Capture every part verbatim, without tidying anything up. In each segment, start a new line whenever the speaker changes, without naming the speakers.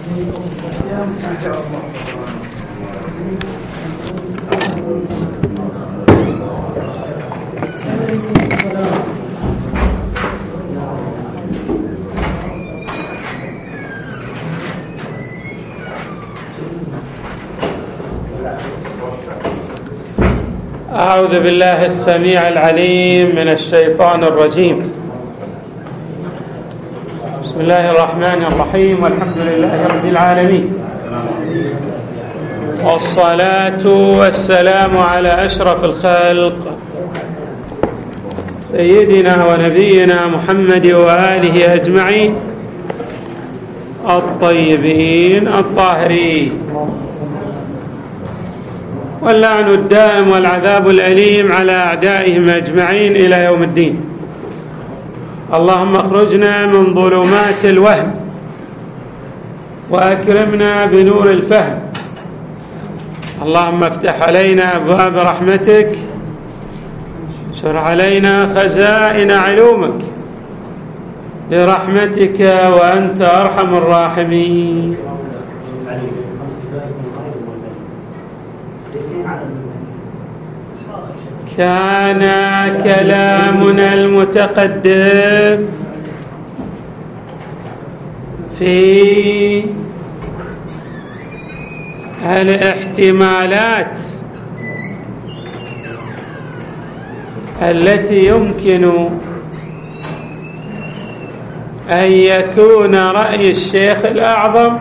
أعوذ بالله السميع العليم من الشيطان الرجيم. بسم الله الرحمن الرحيم، والحمد لله رب العالمين، والصلاة والسلام على أشرف الخلق سيدنا ونبينا محمد وآله أجمعين الطيبين الطاهرين، واللعن الدائم والعذاب الأليم على أعدائهم أجمعين إلى يوم الدين. اللهم اخرجنا من ظلمات الوهم وأكرمنا بنور الفهم. اللهم افتح علينا أبواب رحمتك، انشر علينا خزائن علومك برحمتك وأنت أرحم الراحمين. كان كلامنا المتقدم في الاحتمالات التي يمكن أن يكون رأي الشيخ الأعظم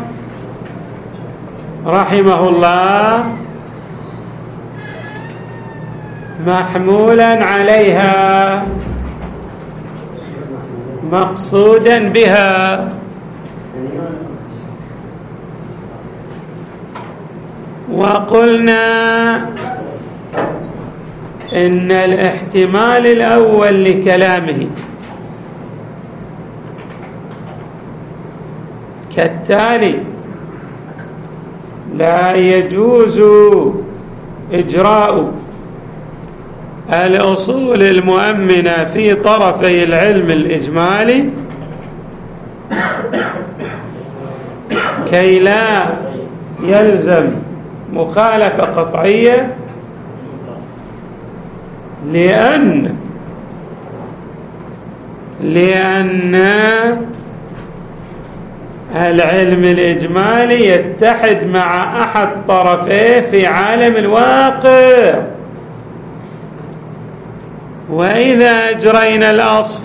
رحمه الله محمولا عليها مقصودا بها، وقلنا إن الاحتمال الأول لكلامه كالتالي: لا يجوز إجراء الأصول المؤمنة في طرفي العلم الإجمالي كي لا يلزم مخالفة قطعية، لأن لأن العلم الإجمالي يتحد مع أحد طرفيه في عالم الواقع، وإذا أجرينا الأصل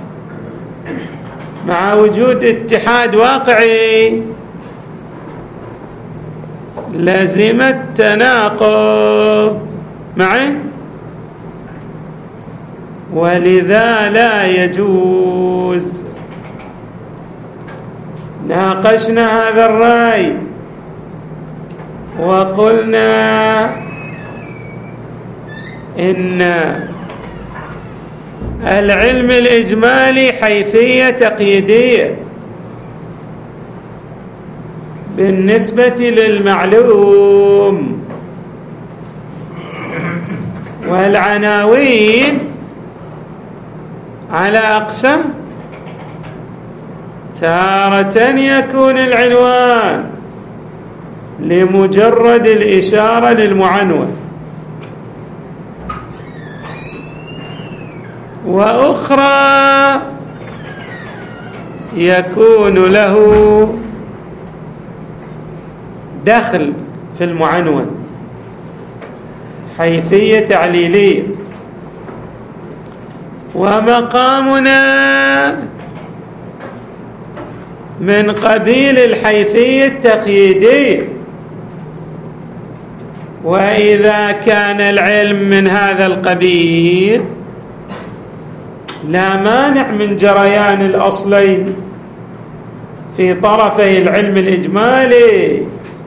مع وجود اتحاد واقعي لازم التناقض معه، ولذا لا يجوز. ناقشنا هذا الرأي وقلنا إن العلم الإجمالي حيثية تقييدية بالنسبة للمعلوم، والعناوين على أقسام. تارة يكون العنوان لمجرد الإشارة للمعنون، وأخرى يكون له دخل في المعنون، حيثية تعليلية. ومقامنا من قبيل الحيثية التقييدية، وإذا كان العلم من هذا القبيل لا مانع من جريان الأصلين في طرفي العلم الإجمالي.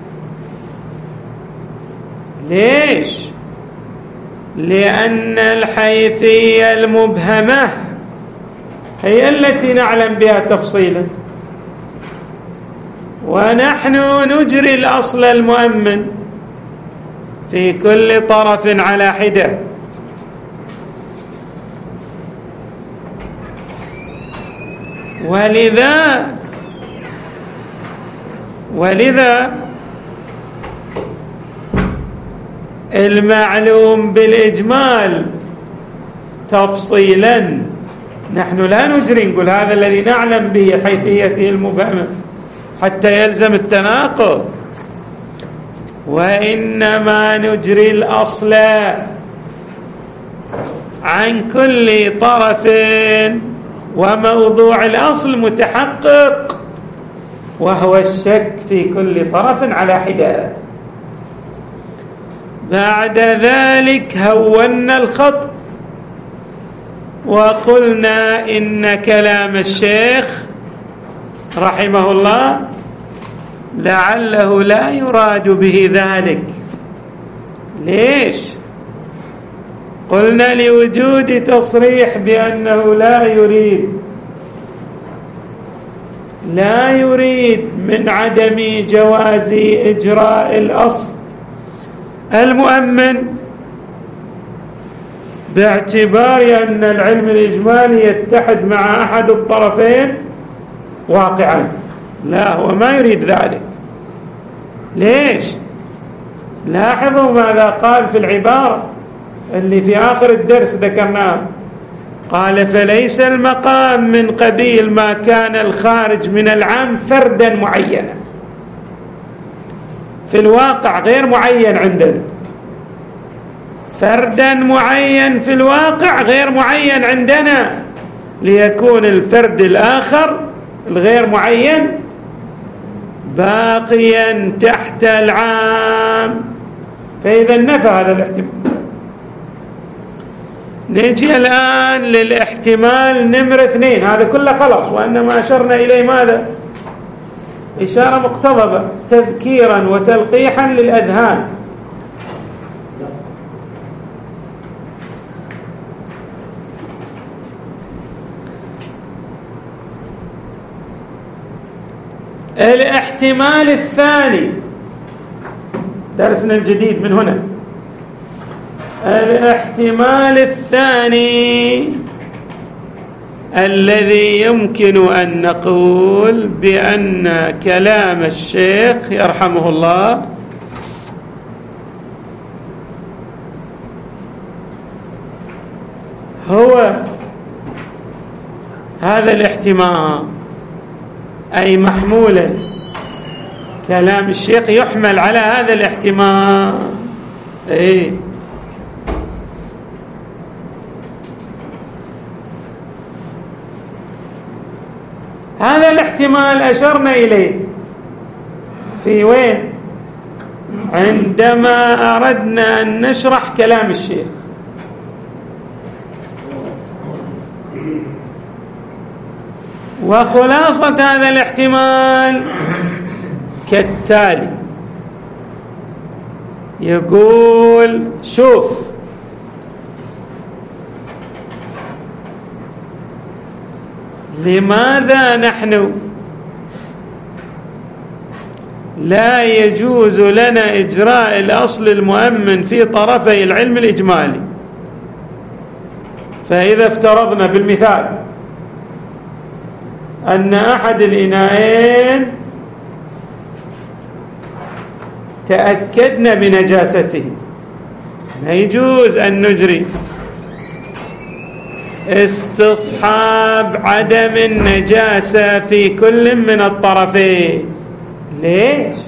ليش؟ لأن الحيثية المبهمة هي التي نعلم بها تفصيلا، ونحن نجري الأصل المؤمن في كل طرف على حدة. ولذا ولذا المعلوم بالإجمال تفصيلا نحن لا نجري نقول هذا الذي نعلم به حيثيته المبهمة حتى يلزم التناقض، وإنما نجري الأصل عن كل طرف، وموضوع الأصل متحقق وهو الشك في كل طرف على حدة. بعد ذلك هونا الخط وقلنا إن كلام الشيخ رحمه الله لعله لا يراد به ذلك. ليش؟ قلنا لوجود تصريح بأنه لا يريد لا يريد من عدم جواز إجراء الأصل المؤمن باعتبار أن العلم الإجمالي يتحد مع أحد الطرفين واقعا. لا، هو ما يريد ذلك. ليش؟ لاحظوا ماذا قال في العبارة اللي في آخر الدرس ذكرناه، قال فليس المقام من قبيل ما كان الخارج من العام فردا معينا، في الواقع غير معين عندنا، فردا معين في الواقع غير معين عندنا، ليكون الفرد الآخر الغير معين باقيا تحت العام، فإذا نفى هذا الاحتمال. نجي الآن للاحتمال نمرة اثنين، هذا كله خلص، وإنما أشرنا إليه ماذا؟ إشارة مقتضبة تذكيرا وتلقيحا للأذهان. الاحتمال الثاني درسنا الجديد من هنا، الاحتمال الثاني الذي يمكن أن نقول بأن كلام الشيخ يرحمه الله هو هذا الاحتمال، أي محمولا كلام الشيخ يحمل على هذا الاحتمال. إيه؟ هذا الاحتمال أشرنا إليه في وين؟ عندما أردنا أن نشرح كلام الشيخ. وخلاصة هذا الاحتمال كالتالي، يقول شوف، لماذا نحن لا يجوز لنا إجراء الأصل المؤمن في طرفي العلم الإجمالي؟ فإذا افترضنا بالمثال أن أحد الإناءين تأكدنا بنجاسته، ما يجوز أن نجري استصحاب عدم النجاسة في كل من الطرفين. ليش؟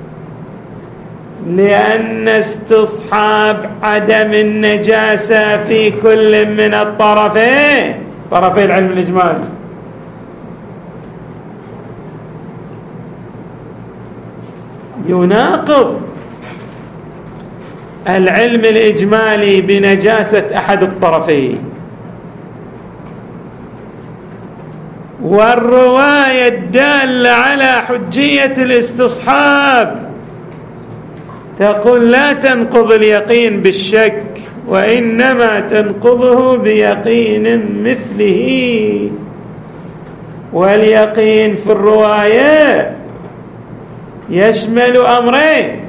لأن استصحاب عدم النجاسة في كل من الطرفين، طرفي العلم الإجمالي، يناقض العلم الإجمالي بنجاسة أحد الطرفين. والرواية الدالة على حجية الاستصحاب تقول لا تنقض اليقين بالشك، وإنما تنقضه بيقين مثله. واليقين في الرواية يشمل أمرين،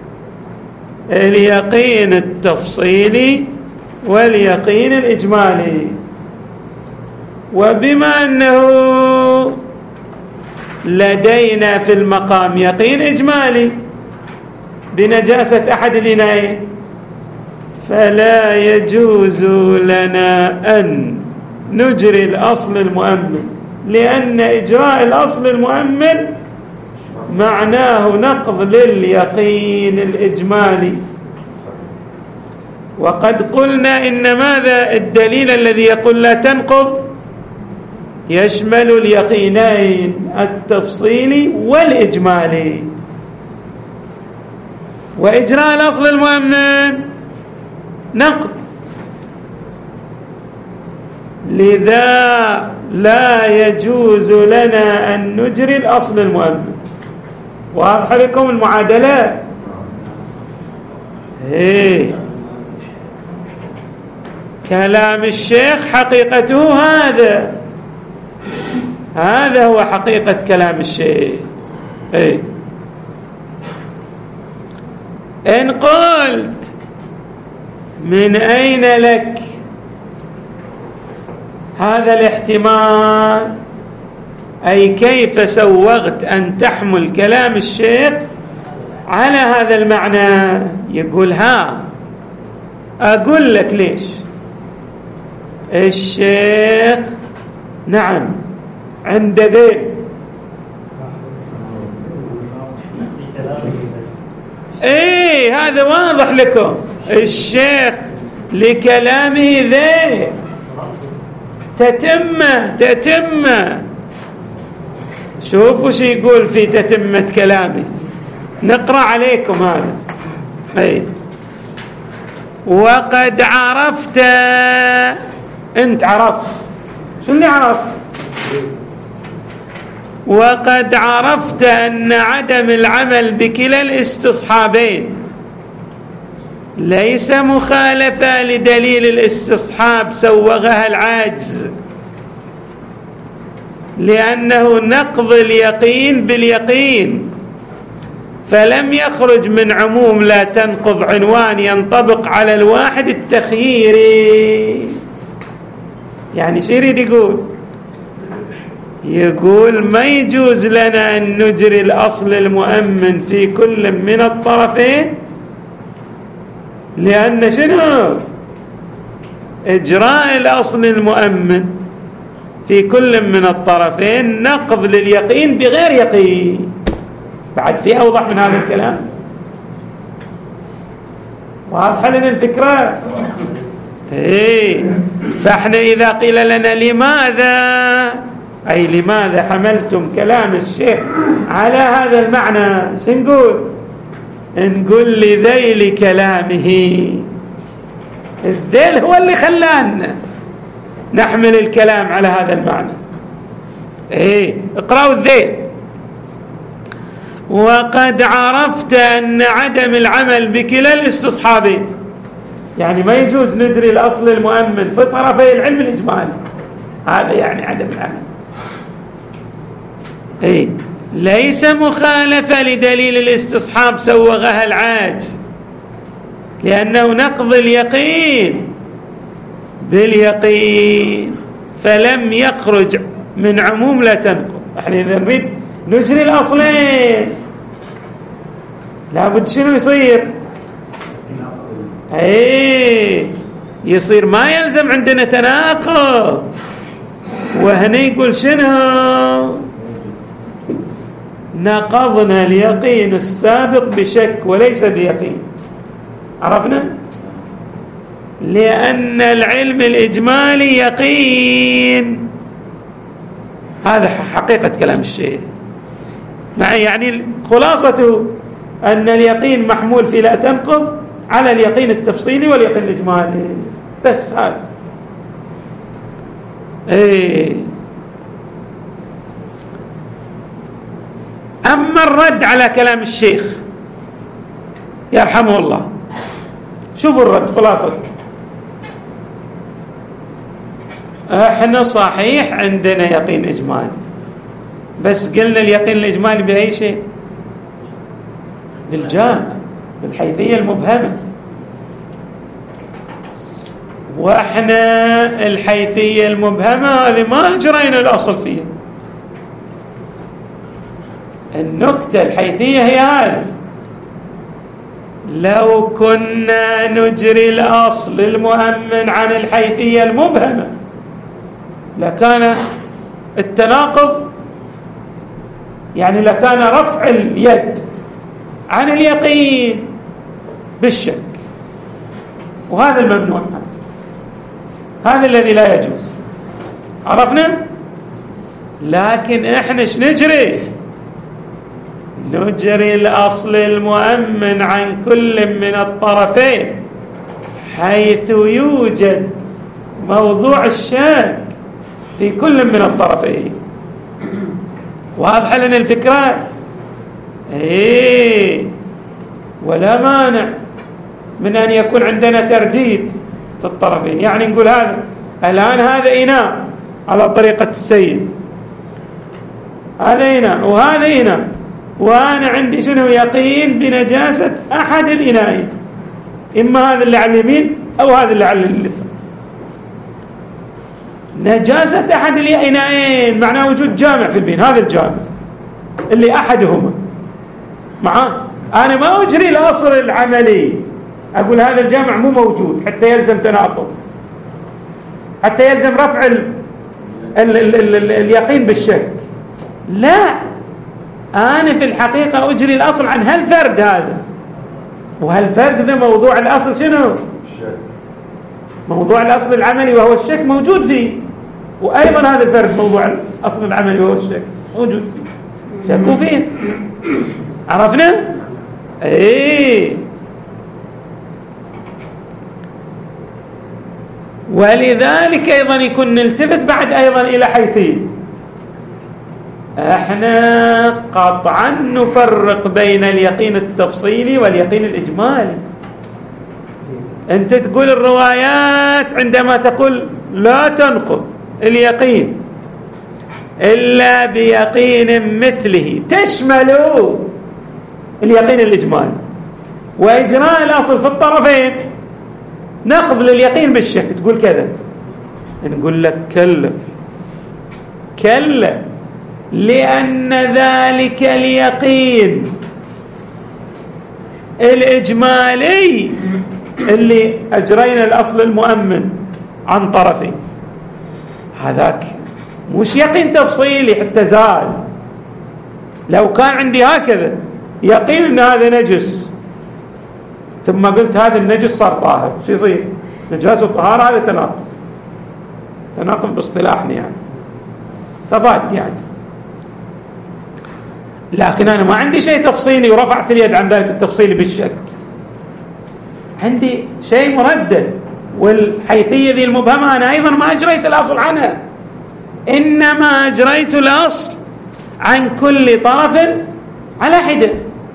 اليقين التفصيلي واليقين الإجمالي. وبما أنه لدينا في المقام يقين إجمالي بنجاسة أحد الإنايين، فلا يجوز لنا أن نجري الأصل المؤمن، لأن إجراء الأصل المؤمن معناه نقض لليقين الإجمالي. وقد قلنا إن ماذا الدليل الذي يقول لا تنقض يشمل اليقينين التفصيلي والإجمالي، وإجراء الأصل المؤمن نقض، لذا لا يجوز لنا أن نجري الأصل المؤمن. واضح لكم المعادلة؟ إيه كلام الشيخ حقيقته هذا، هذا هو حقيقة كلام الشيخ. إيه إن قلت من أين لك هذا الاحتمال، أي كيف سوغت أن تحمل كلام الشيخ على هذا المعنى؟ يقول ها أقول لك ليش. الشيخ نعم عند ذيل، ايه هذا واضح لكم، الشيخ لكلامه ذيل تتمة تتمة. شوفوا شو يقول في تتمة كلامي، نقرأ عليكم هذا. ايه وقد عرفت، انت عرفت، شو اللي عرفت؟ وقد عرفت أن عدم العمل بكلا الاستصحابين ليس مخالفة لدليل الاستصحاب سوغها العاجز، لأنه نقض اليقين باليقين، فلم يخرج من عموم لا تنقض عنوان ينطبق على الواحد التخييري. يعني شو يريد يقول؟ يقول ما يجوز لنا أن نجري الأصل المؤمن في كل من الطرفين، لأن شنو؟ إجراء الأصل المؤمن في كل من الطرفين نقض لليقين بغير يقين. بعد في أوضح من هذا الكلام؟ واضحة لنا الفكرة؟ إيه فإحنا إذا قيل لنا لماذا، أي لماذا حملتم كلام الشيخ على هذا المعنى، سنقول نقول لذيل كلامه، الذيل هو اللي خلانا نحمل الكلام على هذا المعنى. ايه اقرأوا الذيل. وقد عرفت أن عدم العمل بكلا الاستصحابين، يعني ما يجوز ندري الأصل المؤمن في طرفي العلم الإجمالي، هذا يعني عدم العمل. ايه ليس مخالفة لدليل الاستصحاب سوغها العاجز، لأنه نقض اليقين باليقين، فلم يخرج من عموم لا تنقض. احنا إذا نريد نجري الأصلين لابد شنو يصير؟ ايه يصير ما يلزم عندنا تناقض. وهنا يقول شنو؟ نقضنا اليقين السابق بشك وليس بيقين. عرفنا؟ لأن العلم الإجمالي يقين، هذا حقيقة كلام الشيخ. يعني خلاصته أن اليقين محمول في لا تنقض على اليقين التفصيلي واليقين الإجمالي، بس هذا. إيه أما الرد على كلام الشيخ يرحمه الله، شوفوا الرد خلاصته. احنا صحيح عندنا يقين إجمالي، بس قلنا اليقين الإجمالي بأي شيء؟ بالجامع، بالحيثية المبهمة. واحنا الحيثية المبهمة اللي ما أجرينا الأصل فيها، النكتة الحيثية هي هذه: لو كنا نجري الأصل المؤمن عن الحيثية المبهمة لكان التناقض، يعني لكان رفع اليد عن اليقين بالشك، وهذا الممنوع، هذا الذي لا يجوز. عرفنا؟ لكن احنا ايش نجري؟ نجري الأصل المؤمن عن كل من الطرفين حيث يوجد موضوع الشك في كل من الطرفين. واضحة لنا الفكرة؟ ايه، ولا مانع من أن يكون عندنا ترديد في الطرفين. يعني نقول هذا الآن هذا إناء على طريقة السيد، هذا إناء وهذا إناء، وأنا عندي شنو؟ يقين بنجاسة أحد الإناءين، إما هذا اللي على اليمين أو هذا اللي على اليسار. نجاسة أحد الإناءين معناه وجود جامع في البين، هذا الجامع اللي أحدهما معاه. أنا ما أجري الأصل العملي أقول هذا الجامع مو موجود حتى يلزم تناقض، حتى يلزم رفع ال ال ال ال ال اليقين بالشك. لا، أنا في الحقيقة أجري الأصل عن هالفرد هذا، وهالفرد ذا موضوع الأصل شنو؟ موضوع الأصل العملي وهو الشك موجود فيه، وأيضا هذا الفرد موضوع الأصل العملي وهو الشك موجود فيه، شكوا فيه. عرفنا؟ ايه. ولذلك أيضا يكون نلتفت بعد أيضا إلى حيثية. احنا قطعا نفرق بين اليقين التفصيلي واليقين الإجمالي. انت تقول الروايات عندما تقول لا تنقض اليقين إلا بيقين مثله تشمل اليقين الإجمالي، وإجراء الأصل في الطرفين نقض لليقين بالشك. تقول كذا، نقول لك كلا كلا، لأن ذلك اليقين الإجمالي اللي أجرينا الأصل المؤمن عن طرفين هذاك مش يقين تفصيلي حتى زال. لو كان عندي هكذا يقين أن هذا نجس ثم قلت هذا النجس صار طاهر، شو يصير؟ نجاسة الطهارة هذا تناقض، تناقض باصطلاحنا يعني تضاد يعني. لكن أنا ما عندي شيء تفصيلي ورفعت اليد عن ذلك التفصيلي بالشك، عندي شيء مردد. والحيثية ذي المبهمة أنا أيضا ما أجريت الأصل عنها، إنما أجريت الأصل عن كل طرف على حدة،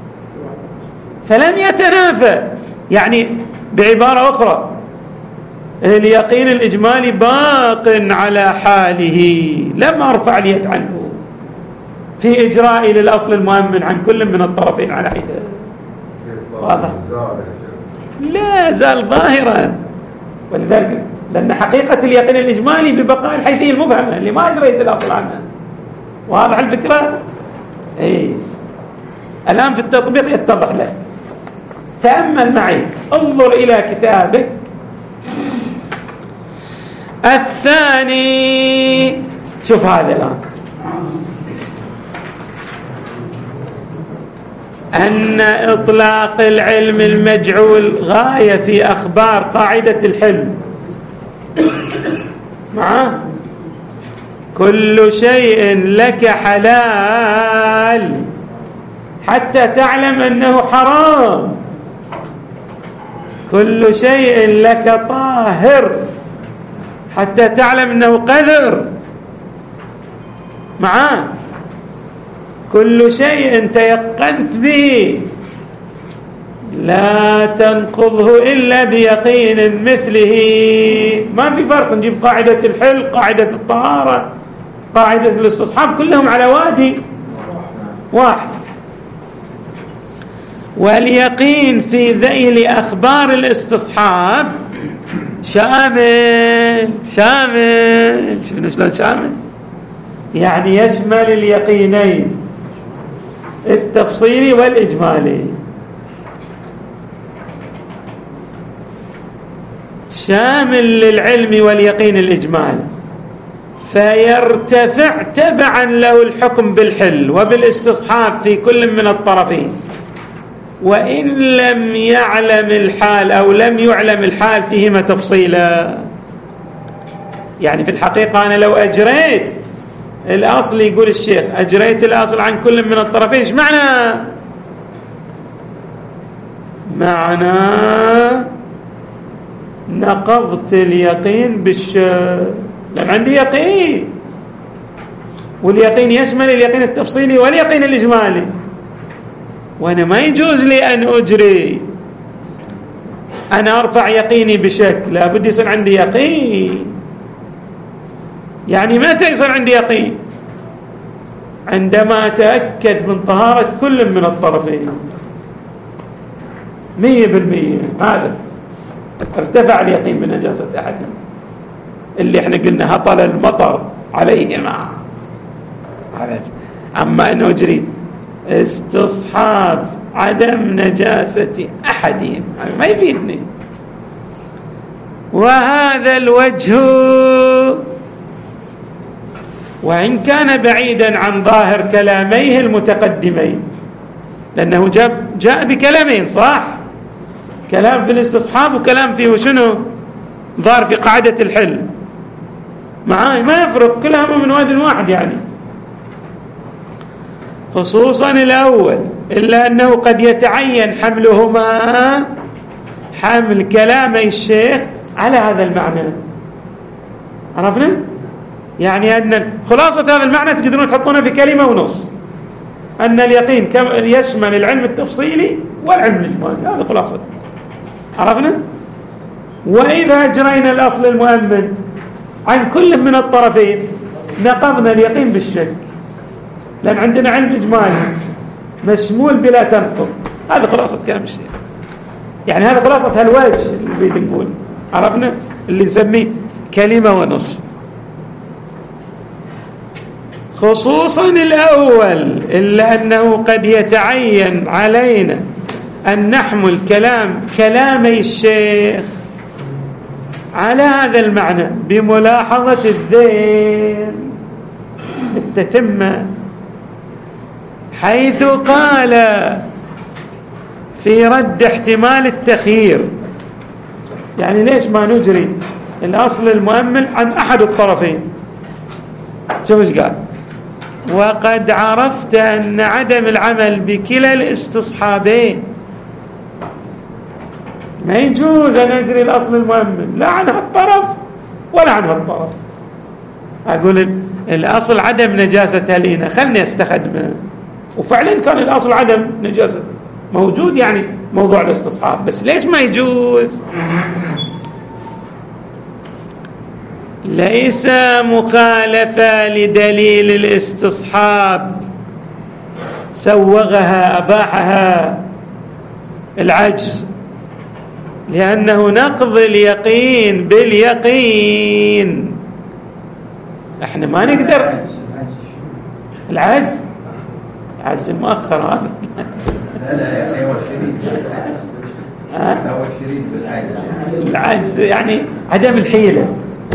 فلم يتنافى. يعني بعبارة أخرى اليقين الإجمالي باق على حاله، لم أرفع اليد عنه في إجرائي للأصل المؤمن عن كل من الطرفين على حدة. واضح؟ لا زال ظاهرا. ولذلك لأن حقيقة اليقين الإجمالي ببقاء الحيثية المبهمة اللي ما أجريت الأصل عنها. واضح الفكرة؟ إيه. الآن في التطبيق يتضح لك. تأمل معي، انظر إلى كتابك الثاني. شوف هذا الآن، أن إطلاق العلم المجعول غاية في أخبار قاعدة الحلم معه. كل شيء لك حلال حتى تعلم أنه حرام، كل شيء لك طاهر حتى تعلم أنه قذر معاه. كل شيء تيقنت به لا تنقضه إلا بيقين مثله. ما في فرق، نجيب قاعدة الحل، قاعدة الطهارة، قاعدة الاستصحاب، كلهم على وادي واحد. واليقين في ذيل أخبار الاستصحاب شامل شامل شنو شلون شامل؟ يعني يشمل اليقينين التفصيلي والإجمالي. شامل للعلم واليقين الإجمالي، فيرتفع تبعا له الحكم بالحل وبالاستصحاب في كل من الطرفين، وإن لم يعلم الحال أو لم يعلم الحال فيهما تفصيلا. يعني في الحقيقة أنا لو أجريت الأصل، يقول الشيخ أجريت الأصل عن كل من الطرفين، إيش معنى؟ معنى نقضت اليقين بالشك، لأن عندي يقين، واليقين يشمل اليقين التفصيلي واليقين الإجمالي، وأنا ما يجوز لي أن أجري أنا أرفع يقيني بشك، لا بد يصير عندي يقين. يعني متى يصير عندي يقين؟ عندما أتأكد من طهارة كل من الطرفين مية بالمية، هذا ارتفع اليقين بنجاسة أحدهم، اللي احنا قلنا هطل المطر عليهما. أما أن أجري استصحاب عدم نجاسة أحدهم ما يفيدني. وهذا الوجه وإن كان بعيدا عن ظاهر كلاميه المتقدمين، لأنه جاء, جاء بكلامين صح، كلام في الاستصحاب وكلام فيه شنو ظاهر في قاعدة الحل، معاي ما يفرق، كلهم من واد واحد يعني. خصوصا الأول، إلا أنه قد يتعين حملهما حمل كلامي الشيخ على هذا المعنى. عرفنا؟ يعني أن خلاصة هذا المعنى تقدرون تحطونه في كلمة ونص، أن اليقين يشمل العلم التفصيلي والعلم الإجمالي، هذا خلاصة. عرفنا؟ وإذا أجرينا الأصل المؤمن عن كل من الطرفين نقضنا اليقين بالشك، لأن عندنا علم إجمالي مشمول بلا تنقض. هذا خلاصة كلام الشيخ، يعني هذا خلاصة هالوجه اللي بيد نقول. عرفنا؟ اللي نسميه كلمة ونصف. خصوصا الأول، إلا أنه قد يتعين علينا أن نحمل كلام كلامي الشيخ على هذا المعنى بملاحظة الذهن التتمة، حيث قال في رد احتمال التخيير. يعني ليش ما نجري الأصل المؤمل عن أحد الطرفين؟ شوف ايش قال: وقد عرفت أن عدم العمل بكلا الاستصحابين ما يجوز أن أجري الأصل المؤمن لا عن هالطرف ولا عن هالطرف. أقول الأصل عدم نجاسة لينا، خلني استخدمه، وفعلا كان الأصل عدم نجاسة موجود، يعني موضوع الاستصحاب، بس ليش ما يجوز؟ ليس مخالفة لدليل الاستصحاب سوغها أباحها العجز، لأنه نقض اليقين باليقين. احنا ما نقدر العجز العجز المؤخر هذا العجز يعني عدم الحيلة.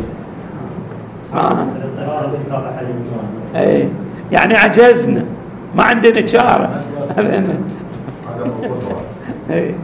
آه. اي يعني عجزنا، ما عندنا شارة. اي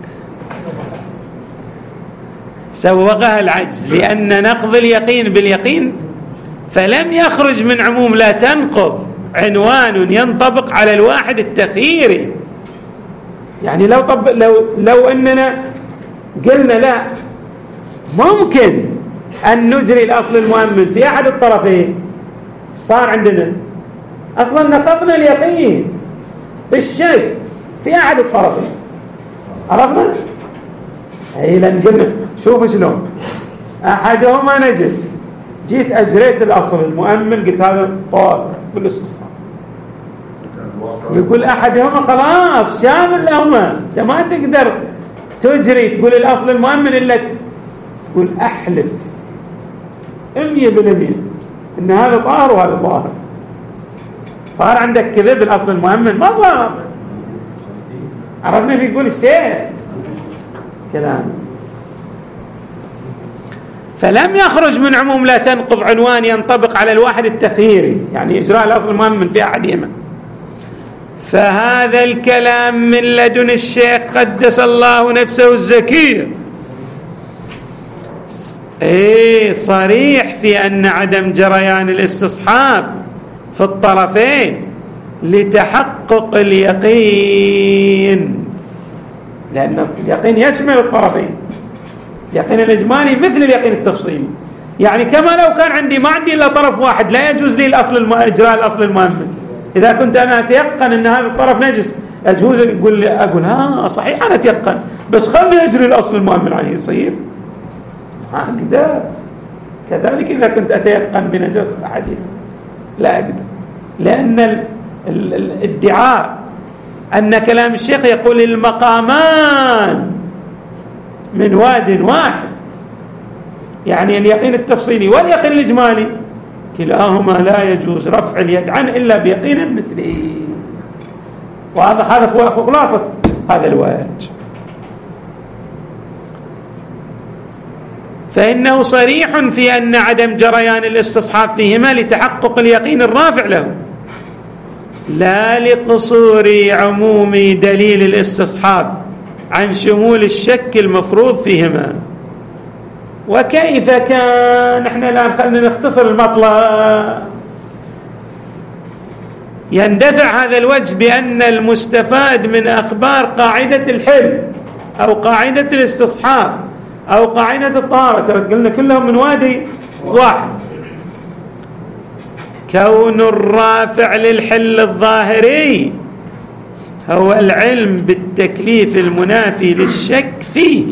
سوغها العجز، لأن نقض اليقين باليقين فلم يخرج من عموم لا تنقض عنوان ينطبق على الواحد التخييري. يعني لو طب لو لو اننا قلنا لا ممكن أن نجري الأصل المؤمن في أحد الطرفين، صار عندنا أصلا نقضنا اليقين بالشك في أحد الطرفين. عرفنا؟ أي لأن قلنا شوف شلون أحدهما نجس، جيت أجريت الأصل المؤمن قلت هذا طاهر بالاستصحاب، يقول أحدهما خلاص شامل لهما، أنت ما تقدر تجري تقول الأصل المؤمن إلا تقول أحلف مية بالمية إن هذا طاهر وهذا طاهر. صار عندك كذب الأصل المؤمن؟ ما صار. عرفنا في يقول الشيخ كلام. فلم يخرج من عموم لا تنقض عنوان ينطبق على الواحد التخييري، يعني إجراء الأصل المؤمن في أحدهما. فهذا الكلام من لدن الشيخ قدس الله نفسه الزكية ايه صريح في أن عدم جريان الاستصحاب في الطرفين لتحقق اليقين، لأن اليقين يشمل الطرفين. اليقين الإجمالي مثل اليقين التفصيلي، يعني كما لو كان عندي ما عندي إلا طرف واحد لا يجوز لي الأصل الم... إجراء الأصل المؤمن. إذا كنت أنا أتيقن أن هذا الطرف نجس أجوز يقول لي أقول ها صحيح أنا أتيقن بس خلني أجري الأصل المؤمن عليه يصير أقدر. كذلك إذا كنت أتيقن بنجاسة أحدهم لا أقدر، لأن ال... ال... الادعاء أن كلام الشيخ يقول المقامان من واد واحد، يعني اليقين التفصيلي واليقين الإجمالي كلاهما لا يجوز رفع اليد عنه إلا بيقين مثله. وهذا هذا هو خلاصة هذا الوجه. فإنه صريح في أن عدم جريان الاستصحاب فيهما لتحقق اليقين الرافع له، لا لقصور عموم دليل الاستصحاب عن شمول الشك المفروض فيهما. وكيف كان؟ نحن الآن خلينا نختصر المطلب. يندفع هذا الوجه بأن المستفاد من أخبار قاعدة الحل أو قاعدة الاستصحاب أو قاعدة الطهارة، قلنا كلهم من وادي واحد، كون الرافع للحل الظاهري هو العلم بالتكليف المنافي للشك فيه،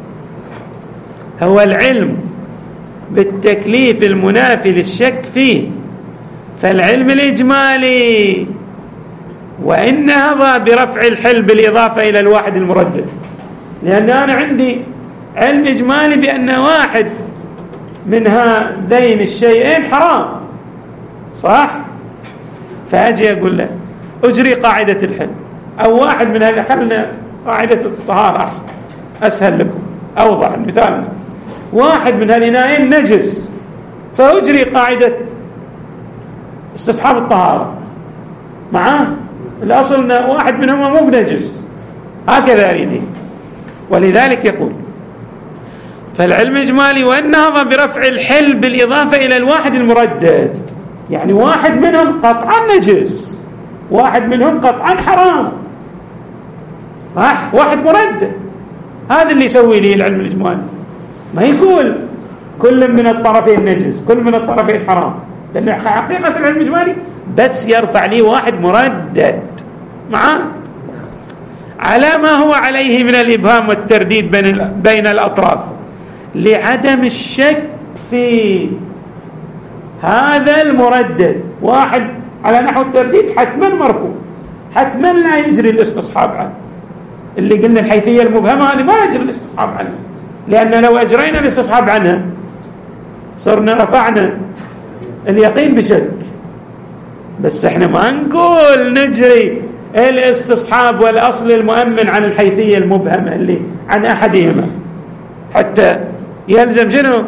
هو العلم بالتكليف المنافي للشك فيه. فالعلم الإجمالي وإن هذا برفع الحل بالإضافة إلى الواحد المردد، لأن أنا عندي علم إجمالي بأن واحد من هذين الشيئين حرام صح، فأجي أقول له أجري قاعدة الحل، أو واحد من هذا خلنا قاعدة الطهارة أحسن أسهل لكم أوضح المثال، واحد من هالإناءين نجس فأجري قاعدة استصحاب الطهارة معاه، الأصل أن واحد منهما مو بنجس، هكذا أريد. ولذلك يقول فالعلم إجمالي وأن هذا برفع الحل بالإضافة إلى الواحد المردد، يعني واحد منهم قطعا نجس، واحد منهم قطعا حرام صح، واحد مردد. هذا اللي يسوي لي العلم الإجمالي، ما يقول كل من الطرفين نجس كل من الطرفين حرام، لأن حقيقة العلم الإجمالي بس يرفع لي واحد مردد معاه على ما هو عليه من الإبهام والترديد بين بين الأطراف لعدم الشك في هذا المردد. واحد على نحو الترديد حتما مرفوع، حتما لا يجري الاستصحاب عنه، اللي قلنا الحيثية المبهمة هذه ما يجري الاستصحاب عنه، لأن لو أجرينا الاستصحاب عنها صرنا رفعنا اليقين بشك. بس احنا ما نقول نجري الاستصحاب والأصل المؤمن عن الحيثية المبهمة اللي عن أحدهما، حتى يلزم شنو؟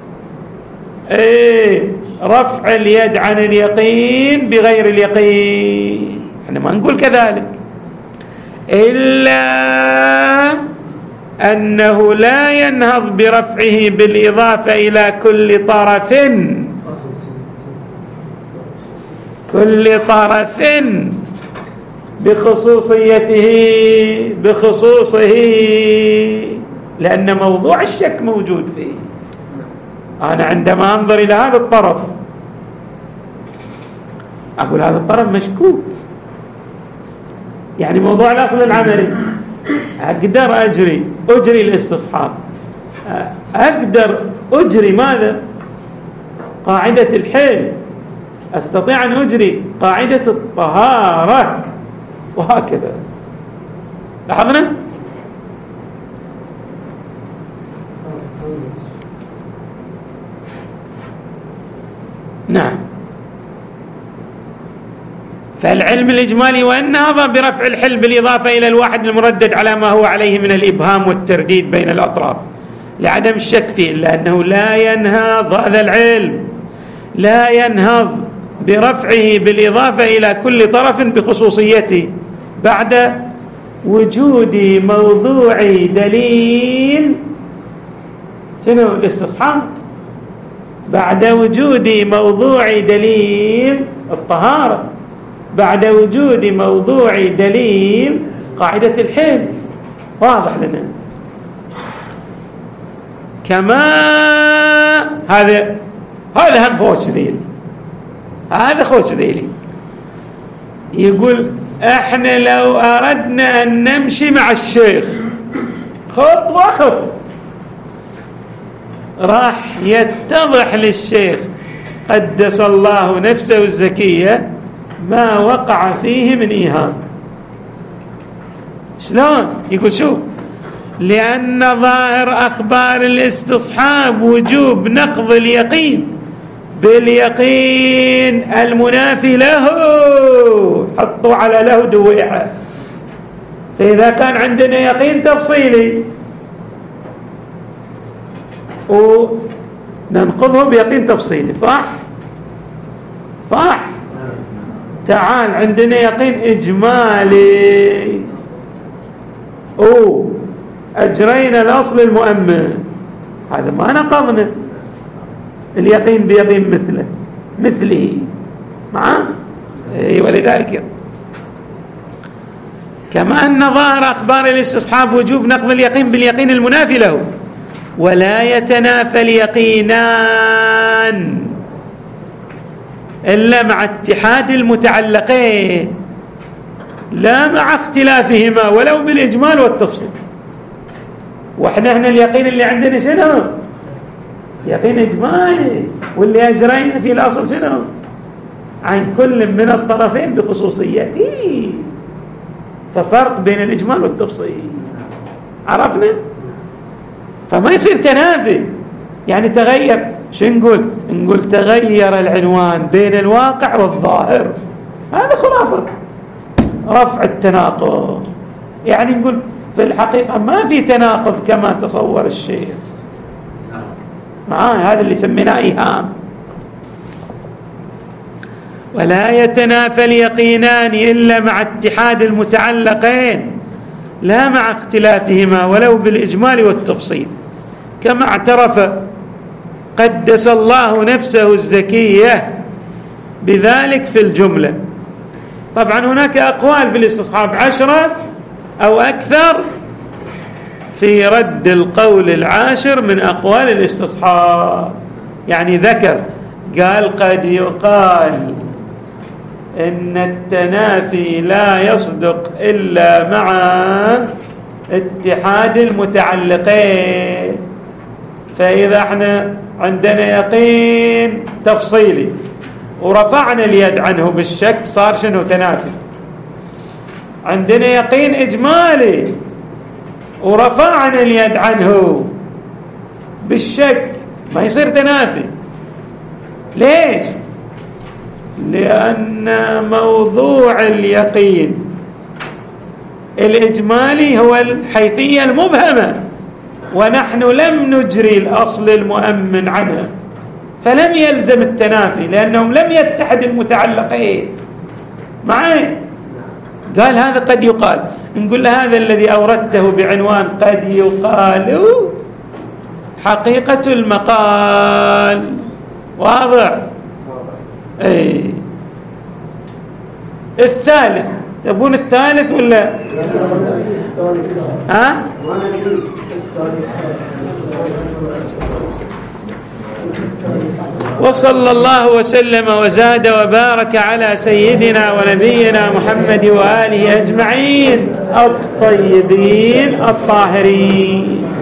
ايه رفع اليد عن اليقين بغير اليقين، احنا ما نقول كذلك، إلا أنه لا ينهض برفعه بالإضافة إلى كل طرف كل طرف بخصوصيته بخصوصه، لأن موضوع الشك موجود فيه. أنا عندما أنظر إلى هذا الطرف أقول هذا الطرف مشكوك، يعني موضوع الأصل العملي أقدر أجري أجري الاستصحاب، أقدر أجري ماذا؟ قاعدة الحل، أستطيع أن أجري قاعدة الطهارة، وهكذا. لاحظنا؟ نعم. فالعلم الإجمالي وإن نهض برفع الحل بالإضافة إلى الواحد المردد على ما هو عليه من الإبهام والترديد بين الأطراف لعدم الشك فيه، لأنه لا ينهض هذا العلم لا ينهض برفعه بالإضافة إلى كل طرف بخصوصيته بعد وجود موضوع دليل شنو الاستصحاب، بعد وجود موضوع دليل الطهارة، بعد وجود موضوع دليل قاعدة الحل. واضح لنا كما هذا هذا هم خوش ذيلي هذا خوش ذيلي يقول احنا لو اردنا ان نمشي مع الشيخ خطوة خطوة راح يتضح للشيخ قدس الله نفسه الزكية ما وقع فيه من إيهام. شلون؟ يقول شوف، لأن ظاهر أخبار الاستصحاب وجوب نقض اليقين باليقين المنافي له، حطوا على له دويعة. فإذا كان عندنا يقين تفصيلي وننقضه بيقين تفصيلي، صح؟ صح؟ تعال عندنا يقين إجمالي أو أجرينا الأصل المؤمن، هذا ما نقضنا اليقين بيقين مثله مثله معه. أي ولذلك كما أن ظاهر أخبار الاستصحاب وجوب نقض اليقين باليقين المنافي له، ولا يتنافى اليقينان إلا مع اتحاد المتعلقين لا مع اختلافهما ولو بالإجمال والتفصيل. وإحنا هنا اليقين اللي عندنا شنو؟ يقين إجمالي، واللي أجرينا في الأصل شنو؟ عن كل من الطرفين بخصوصيته، ففرق بين الإجمال والتفصيل. عرفنا؟ فما يصير تنافي، يعني تغير. شو نقول؟ نقول تغير العنوان بين الواقع والظاهر، هذا خلاصة رفع التناقض. يعني نقول في الحقيقة ما في تناقض كما تصور الشيخ، معاه هذا اللي سميناه إيهام. ولا يتنافى اليقينان إلا مع اتحاد المتعلقين لا مع اختلافهما ولو بالإجمال والتفصيل، كما اعترف قدس الله نفسه الزكية بذلك في الجملة. طبعا هناك أقوال في الاستصحاب عشرة أو أكثر في رد القول العاشر من أقوال الاستصحاب. يعني ذكر قال قد يقال إن التنافي لا يصدق إلا مع اتحاد المتعلقين. فإذا احنا عندنا يقين تفصيلي ورفعنا اليد عنه بالشك صار شنو؟ تنافي. عندنا يقين إجمالي ورفعنا اليد عنه بالشك ما يصير تنافي. ليش؟ لأن موضوع اليقين الإجمالي هو الحيثية المبهمة، ونحن لم نجري الأصل المؤمن عنه، فلم يلزم التنافي لأنهم لم يتحد المتعلقين معي. قال هذا قد يقال، نقول له هذا الذي أوردته بعنوان قد يقال حقيقة المقال. واضح؟ اي. الثالث، تبون الثالث ولا ها؟ وصلى الله وسلم وزاد وبارك على سيدنا ونبينا محمد وآله أجمعين الطيبين الطاهرين.